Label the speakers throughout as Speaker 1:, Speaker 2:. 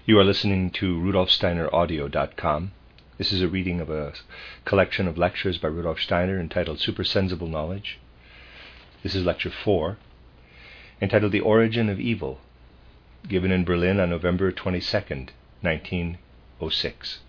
Speaker 1: You are listening to rudolfsteineraudio.com. This is a reading of a collection of lectures by Rudolf Steiner entitled Supersensible Knowledge. This is lecture 4, entitled The Origin of Evil, given in Berlin on November 22nd, 1906.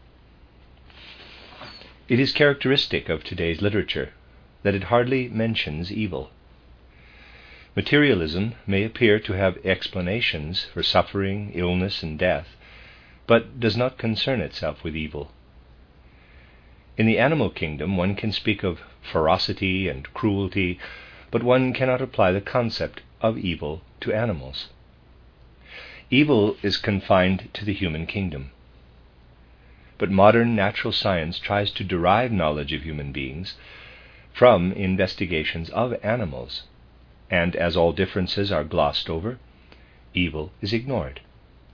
Speaker 1: It is characteristic of today's literature that it hardly mentions evil. Materialism may appear to have explanations for suffering, illness, and death, but does not concern itself with evil. In the animal kingdom, one can speak of ferocity and cruelty, but one cannot apply the concept of evil to animals. Evil is confined to the human kingdom. But modern natural science tries to derive knowledge of human beings from investigations of animals, and as all differences are glossed over, evil is ignored.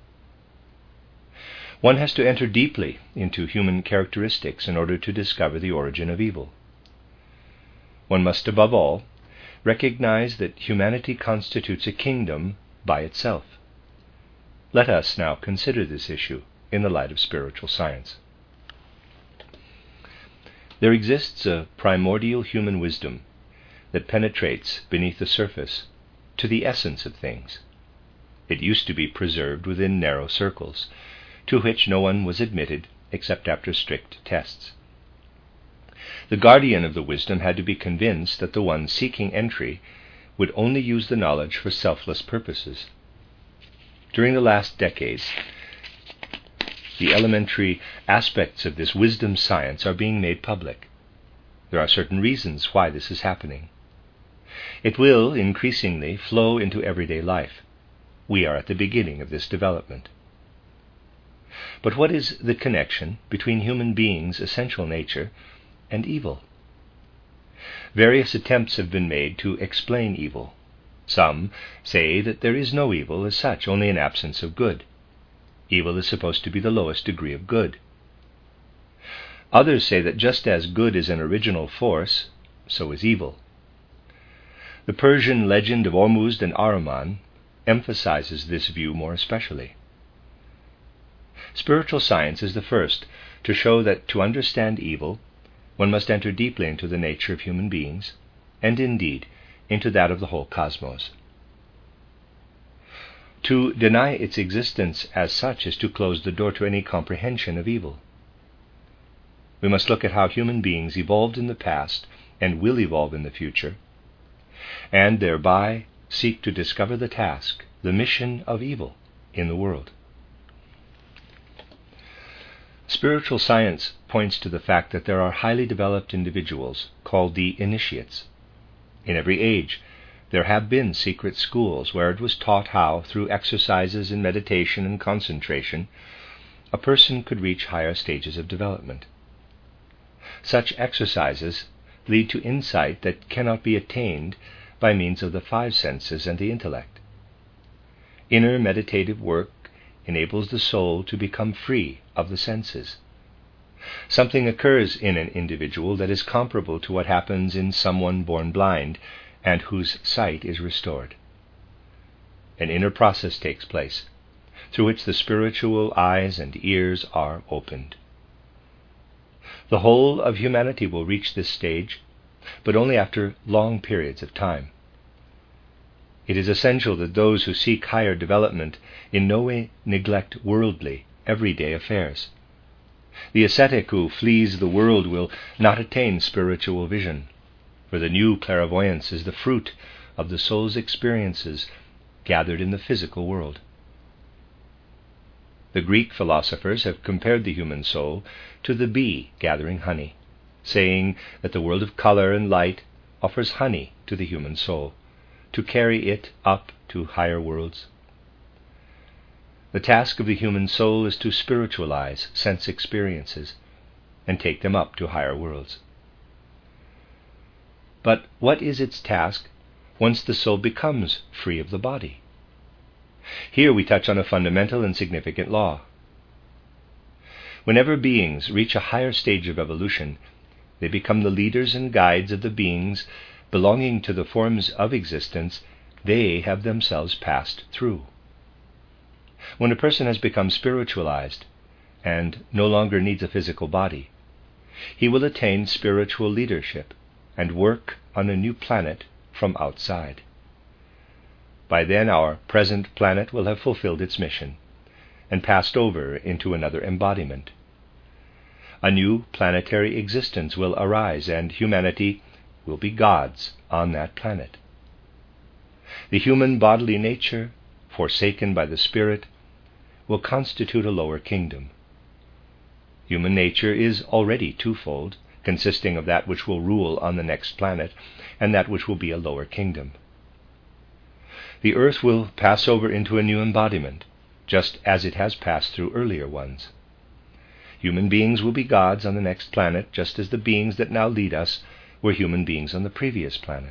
Speaker 1: One has to enter deeply into human characteristics in order to discover the origin of evil. One must, above all, recognize that humanity constitutes a kingdom by itself. Let us now consider this issue in the light of spiritual science. There exists a primordial human wisdom that penetrates beneath the surface to the essence of things. It used to be preserved within narrow circles, to which no one was admitted except after strict tests. The guardian of the wisdom had to be convinced that the one seeking entry would only use the knowledge for selfless purposes. During the last decades, the elementary aspects of this wisdom science are being made public. There are certain reasons why this is happening. It will increasingly flow into everyday life. We are at the beginning of this development. But what is the connection between human beings' essential nature and evil? Various attempts have been made to explain evil. Some say that there is no evil as such, only an absence of good. Evil is supposed to be the lowest degree of good. Others say that just as good is an original force, so is evil. The Persian legend of Ormuzd and Ahriman emphasizes this view more especially. Spiritual science is the first to show that to understand evil, one must enter deeply into the nature of human beings, and indeed into that of the whole cosmos. To deny its existence as such is to close the door to any comprehension of evil. We must look at how human beings evolved in the past and will evolve in the future, and thereby seek to discover the task, the mission of evil in the world. Spiritual science points to the fact that there are highly developed individuals called the initiates. In every age, there have been secret schools where it was taught how, through exercises in meditation and concentration, a person could reach higher stages of development. Such exercises lead to insight that cannot be attained by means of the five senses and the intellect. Inner meditative work enables the soul to become free of the senses. Something occurs in an individual that is comparable to what happens in someone born blind and whose sight is restored. An inner process takes place, through which the spiritual eyes and ears are opened. The whole of humanity will reach this stage, but only after long periods of time. It is essential that those who seek higher development in no way neglect worldly, everyday affairs. The ascetic who flees the world will not attain spiritual vision, for the new clairvoyance is the fruit of the soul's experiences gathered in the physical world. The Greek philosophers have compared the human soul to the bee gathering honey, saying that the world of color and light offers honey to the human soul, to carry it up to higher worlds. The task of the human soul is to spiritualize sense experiences and take them up to higher worlds. But what is its task once the soul becomes free of the body? Here we touch on a fundamental and significant law. Whenever beings reach a higher stage of evolution, they become the leaders and guides of the beings belonging to the forms of existence they have themselves passed through. When a person has become spiritualized and no longer needs a physical body, he will attain spiritual leadership and work on a new planet from outside. By then our present planet will have fulfilled its mission and passed over into another embodiment. A new planetary existence will arise, and humanity will be gods on that planet. The human bodily nature, forsaken by the spirit, will constitute a lower kingdom. Human nature is already twofold, consisting of that which will rule on the next planet and that which will be a lower kingdom. The earth will pass over into a new embodiment, just as it has passed through earlier ones. Human beings will be gods on the next planet, just as the beings that now lead us were human beings on the previous planet.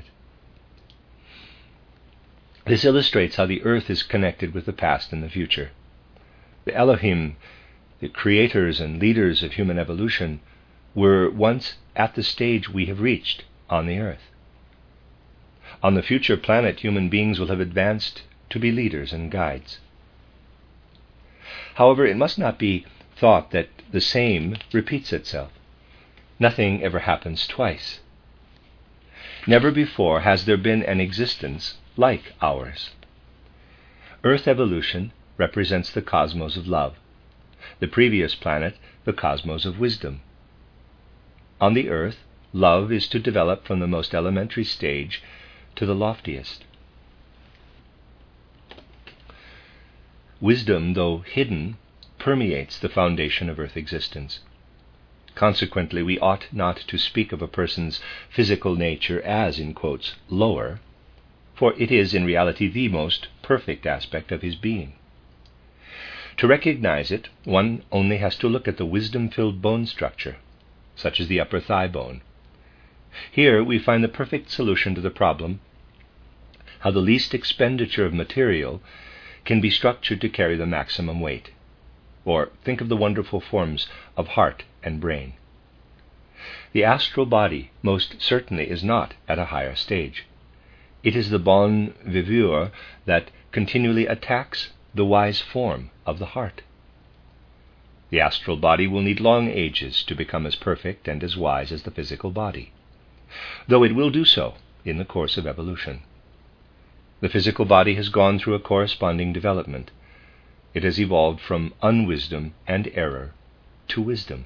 Speaker 1: This illustrates how the earth is connected with the past and the future. The Elohim, the creators and leaders of human evolution, were once at the stage we have reached on the earth. On the future planet, human beings will have advanced to be leaders and guides. However, it must not be thought that the same repeats itself. Nothing ever happens twice. Never before has there been an existence like ours. Earth evolution represents the cosmos of love, the previous planet the cosmos of wisdom. On the earth, love is to develop from the most elementary stage to the loftiest. Wisdom, though hidden, permeates the foundation of earth existence. Consequently, we ought not to speak of a person's physical nature as, in quotes, lower, for it is in reality the most perfect aspect of his being. To recognize it, one only has to look at the wisdom-filled bone structure, such as the upper thigh bone. Here we find the perfect solution to the problem how the least expenditure of material can be structured to carry the maximum weight. Or think of the wonderful forms of heart and brain. The astral body most certainly is not at a higher stage. It is the bon viveur that continually attacks the wise form of the heart. The astral body will need long ages to become as perfect and as wise as the physical body, though it will do so in the course of evolution. The physical body has gone through a corresponding development. It has evolved from unwisdom and error to wisdom.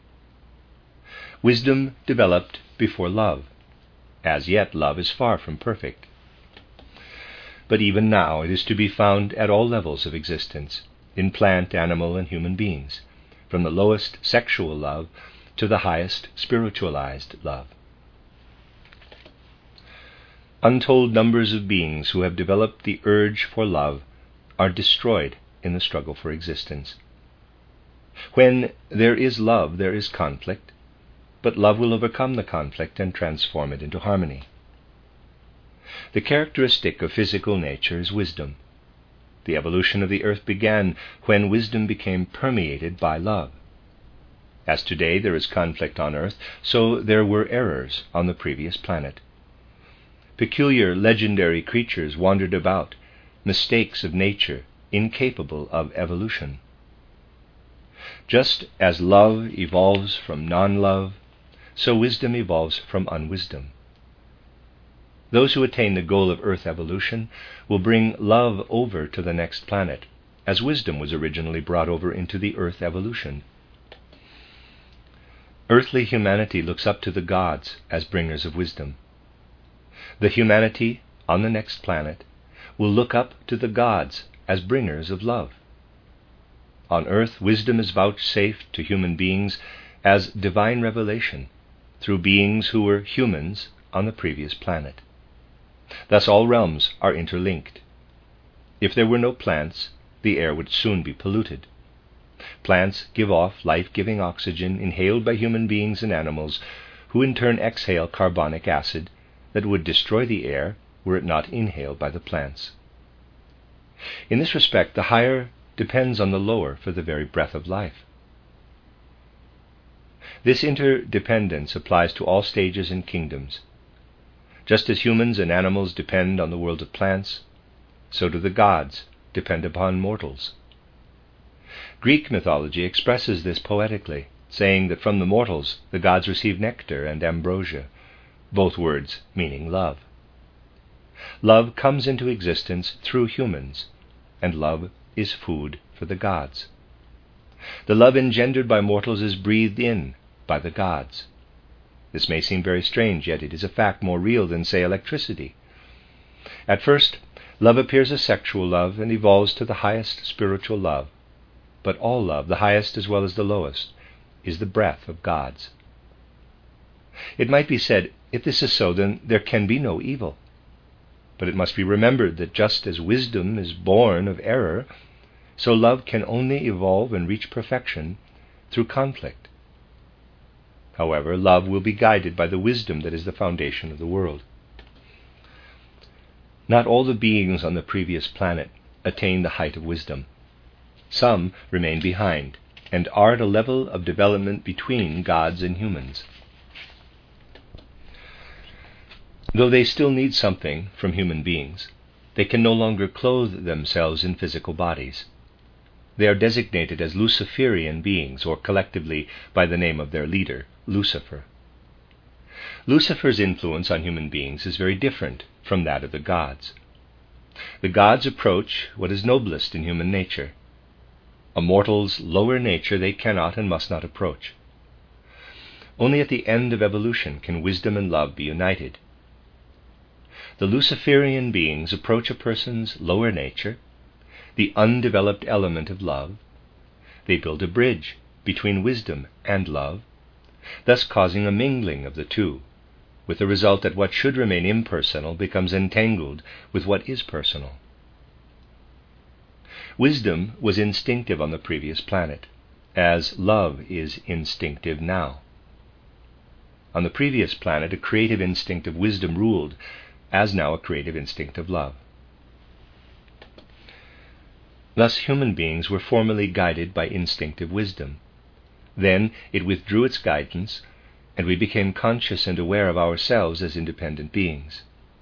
Speaker 1: Wisdom developed before love. As yet, love is far from perfect. But even now it is to be found at all levels of existence, in plant, animal, and human beings, from the lowest sexual love to the highest spiritualized love. Untold numbers of beings who have developed the urge for love are destroyed in the struggle for existence. When there is love, there is conflict, but love will overcome the conflict and transform it into harmony. The characteristic of physical nature is wisdom. The evolution of the earth began when wisdom became permeated by love. As today there is conflict on earth, so there were errors on the previous planet. Peculiar legendary creatures wandered about, mistakes of nature, incapable of evolution. Just as love evolves from non-love, so wisdom evolves from unwisdom. Those who attain the goal of earth evolution will bring love over to the next planet, as wisdom was originally brought over into the earth evolution. Earthly humanity looks up to the gods as bringers of wisdom. The humanity on the next planet will look up to the gods as bringers of love. On earth, wisdom is vouchsafed to human beings as divine revelation through beings who were humans on the previous planet. Thus all realms are interlinked. If there were no plants, the air would soon be polluted. Plants give off life-giving oxygen inhaled by human beings and animals, who in turn exhale carbonic acid that would destroy the air were it not inhaled by the plants. In this respect, the higher depends on the lower for the very breath of life. This interdependence applies to all stages and kingdoms. Just as humans and animals depend on the world of plants, so do the gods depend upon mortals. Greek mythology expresses this poetically, saying that from the mortals the gods receive nectar and ambrosia, both words meaning love. Love comes into existence through humans, and love is food for the gods. The love engendered by mortals is breathed in by the gods. This may seem very strange, yet it is a fact more real than, say, electricity. At first, love appears as sexual love and evolves to the highest spiritual love. But all love, the highest as well as the lowest, is the breath of God's. It might be said, if this is so, then there can be no evil. But it must be remembered that just as wisdom is born of error, so love can only evolve and reach perfection through conflict. However, love will be guided by the wisdom that is the foundation of the world. Not all the beings on the previous planet attain the height of wisdom. Some remain behind and are at a level of development between gods and humans. Though they still need something from human beings, they can no longer clothe themselves in physical bodies. They are designated as Luciferian beings, or collectively by the name of their leader, Lucifer. Lucifer's influence on human beings is very different from that of the gods. The gods approach what is noblest in human nature. A mortal's lower nature they cannot and must not approach. Only at the end of evolution can wisdom and love be united. The Luciferian beings approach a person's lower nature, the undeveloped element of love. They build a bridge between wisdom and love, thus causing a mingling of the two, with the result that what should remain impersonal becomes entangled with what is personal. Wisdom was instinctive on the previous planet, as love is instinctive now. On the previous planet, a creative instinct of wisdom ruled, as now a creative instinct of love. Thus human beings were formerly guided by instinctive wisdom. Then it withdrew its guidance, and we became conscious and aware of ourselves as independent beings.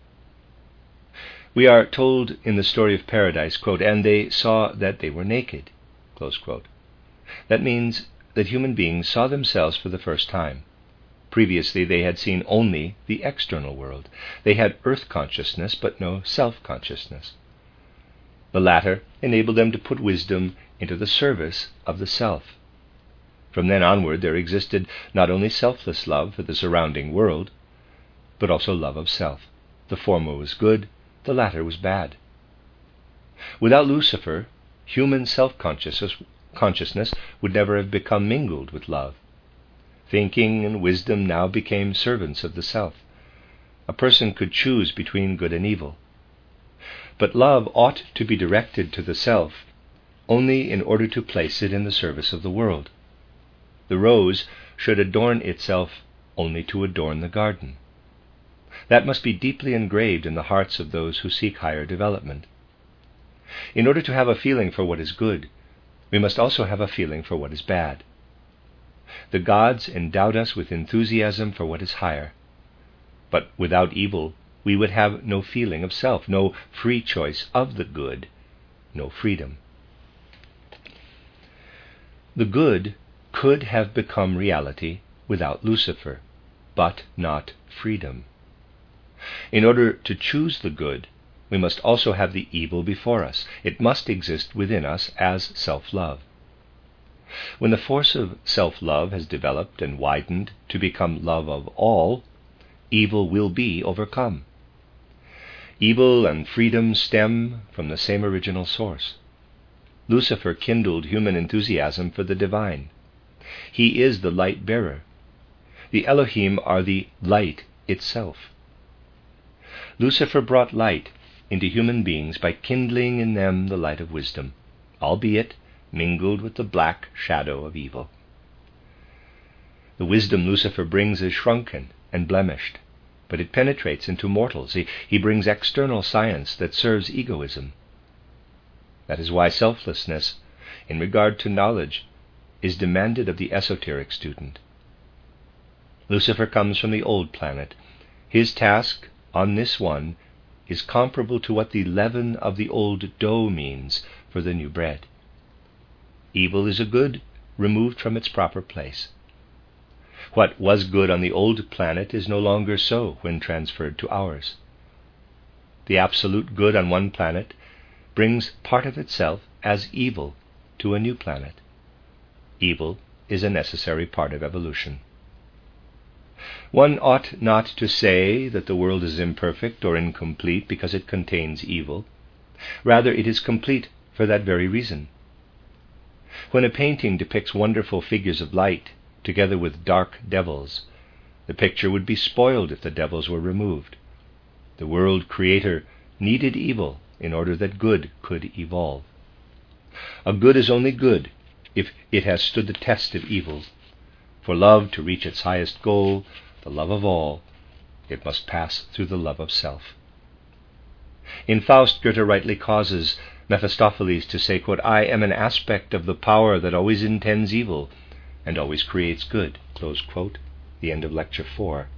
Speaker 1: We are told in the story of Paradise, quote, "And they saw that they were naked," close quote. That means that human beings saw themselves for the first time. Previously they had seen only the external world. They had earth consciousness, but no self-consciousness. The latter enabled them to put wisdom into the service of the self. From then onward there existed not only selfless love for the surrounding world, but also love of self. The former was good, the latter was bad. Without Lucifer, human self-consciousness would never have become mingled with love. Thinking and wisdom now became servants of the self. A person could choose between good and evil. But love ought to be directed to the self only in order to place it in the service of the world. The rose should adorn itself only to adorn the garden. That must be deeply engraved in the hearts of those who seek higher development. In order to have a feeling for what is good, we must also have a feeling for what is bad. The gods endowed us with enthusiasm for what is higher. But without evil, we would have no feeling of self, no free choice of the good, no freedom. The good could have become reality without Lucifer, but not freedom. In order to choose the good, we must also have the evil before us. It must exist within us as self-love. When the force of self-love has developed and widened to become love of all, evil will be overcome. Evil and freedom stem from the same original source. Lucifer kindled human enthusiasm for the divine. He is the light bearer. The Elohim are the light itself. Lucifer brought light into human beings by kindling in them the light of wisdom, albeit mingled with the black shadow of evil. The wisdom Lucifer brings is shrunken and blemished, but it penetrates into mortals. He brings external science that serves egoism. That is why selflessness, in regard to knowledge, is demanded of the esoteric student. Lucifer comes from the old planet. His task on this one is comparable to what the leaven of the old dough means for the new bread. Evil is a good removed from its proper place. What was good on the old planet is no longer so when transferred to ours. The absolute good on one planet brings part of itself as evil to a new planet. Evil is a necessary part of evolution. One ought not to say that the world is imperfect or incomplete because it contains evil. Rather, it is complete for that very reason. When a painting depicts wonderful figures of light together with dark devils, the picture would be spoiled if the devils were removed. The world creator needed evil in order that good could evolve. A good is only good if it has stood the test of evil. For love to reach its highest goal, the love of all, it must pass through the love of self. In Faust, Goethe rightly causes Mephistopheles to say, quote, "I am an aspect of the power that always intends evil and always creates good," close quote, the end of Lecture 4.